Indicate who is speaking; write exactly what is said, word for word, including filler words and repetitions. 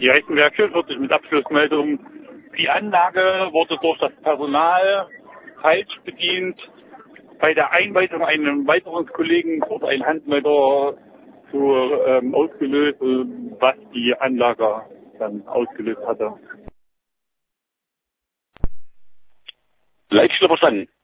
Speaker 1: Die Rechenwerk vierundvierzig mit Abschlussmeldung. Die Anlage wurde durch das Personal falsch bedient. Bei der Einweisung eines weiteren Kollegen wurde ein Handmelder zu, ähm, ausgelöst, was die Anlage dann ausgelöst hatte.
Speaker 2: Leitstelle verstanden.